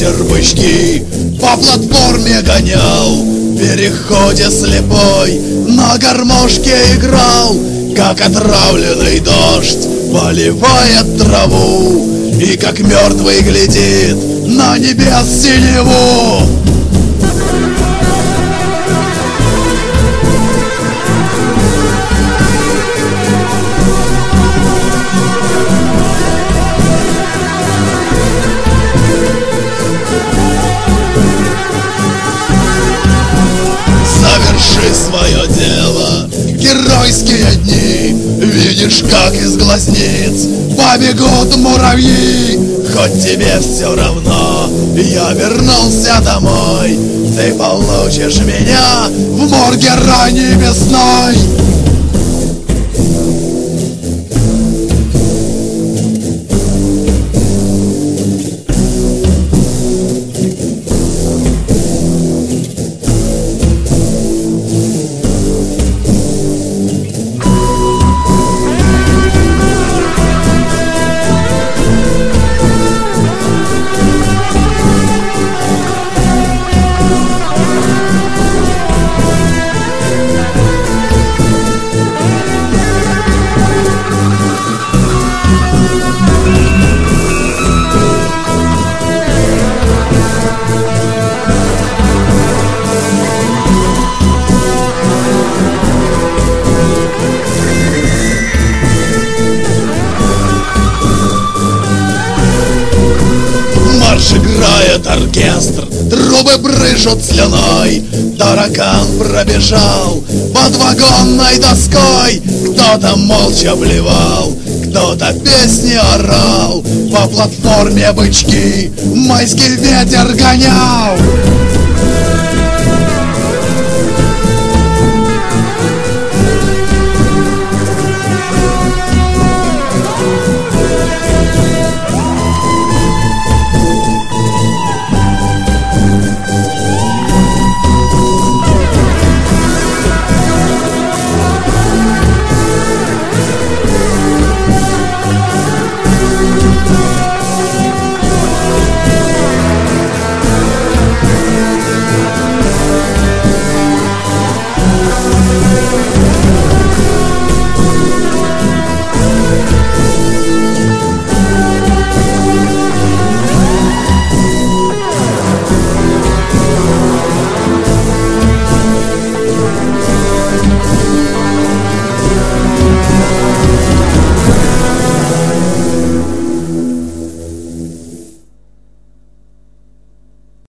ветер бычки по платформе гонял. В переходе слепой на гармошке играл, как отравленный дождь поливает траву, и как мертвый глядит на небес синеву. Заверши свое дело, геройские дни. Видишь, как из глазниц побегут муравьи. Хоть тебе все равно, я вернулся домой. Ты получишь меня в морге ранней весной. Играет оркестр, трубы брызжут слюной. Таракан пробежал под вагонной доской. Кто-то молча блевал, кто-то песни орал. По платформе бычки майский ветер гонял.